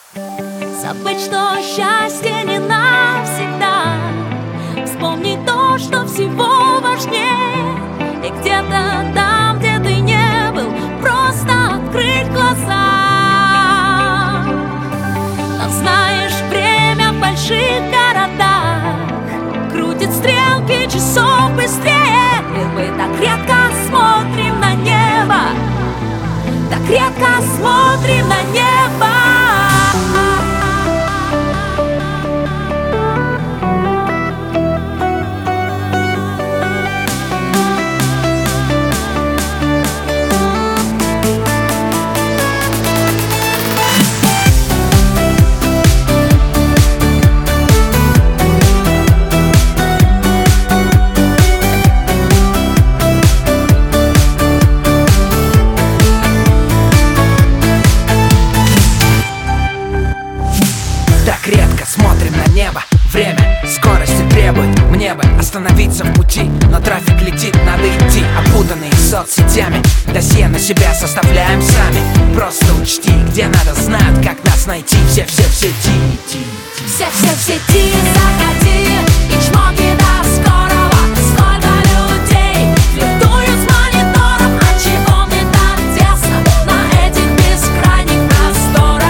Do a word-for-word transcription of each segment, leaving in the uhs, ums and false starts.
Забыть, что счастье не навсегда. Вспомни то, что всего важнее. И где-то там, где ты не был, просто открыть глаза. Но знаешь, время в больших городах крутит стрелки часов быстрее. И мы так редко смотрим на небо, так редко смотрим на небо. Редко смотрим на небо. Время скорости требует. Мне бы остановиться в пути, но трафик летит, надо идти. Опутанные соцсетями, досье на себя составляем сами. Просто учти, где надо, знают, как нас найти. Все-все в сети. Все-все в сети, заходи и чмоки до скорого. Сколько людей флиртуют с монитором. А чего мне так тесно на этих бескрайних просторах?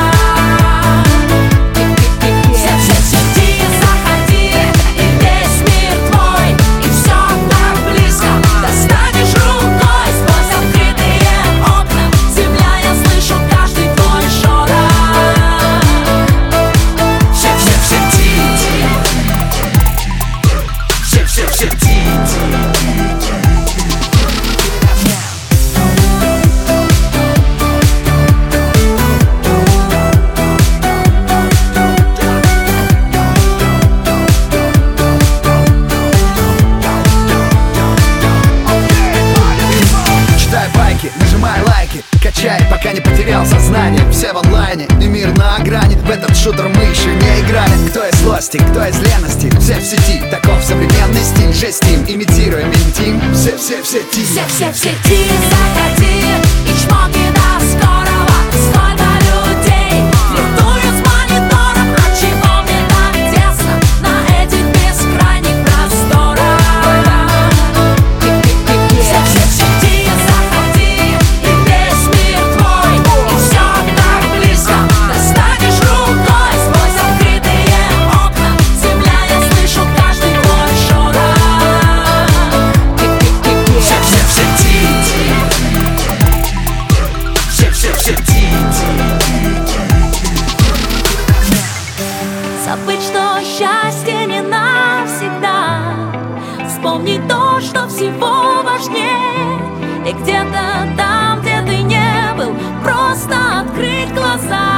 Нажимай лайки, качай, пока не потерял сознание. Все в онлайне и мир на грани. В этот шутер мы еще не играли. Кто из злости, кто из лености. Все в сети, таков современный стиль. Жестим, имитируем интим. Все-все в сети. Все-все в сети, заходи и чмоки до скорого. Сколько людей флиртуют с монитором. А чего мне так тесно на этих бескрайних просторах? Все-все в сети, заходи, и весь мир твой. И все так близко, достанешь рукой. Сквозь открытые окна земля, я слышу каждый твой шорох. Все-все в сети. Все-все в сети. Забыть, что счастье не навсегда. Вспомни то, что всего важнее. И где-то там, где ты не был, просто открыть глаза.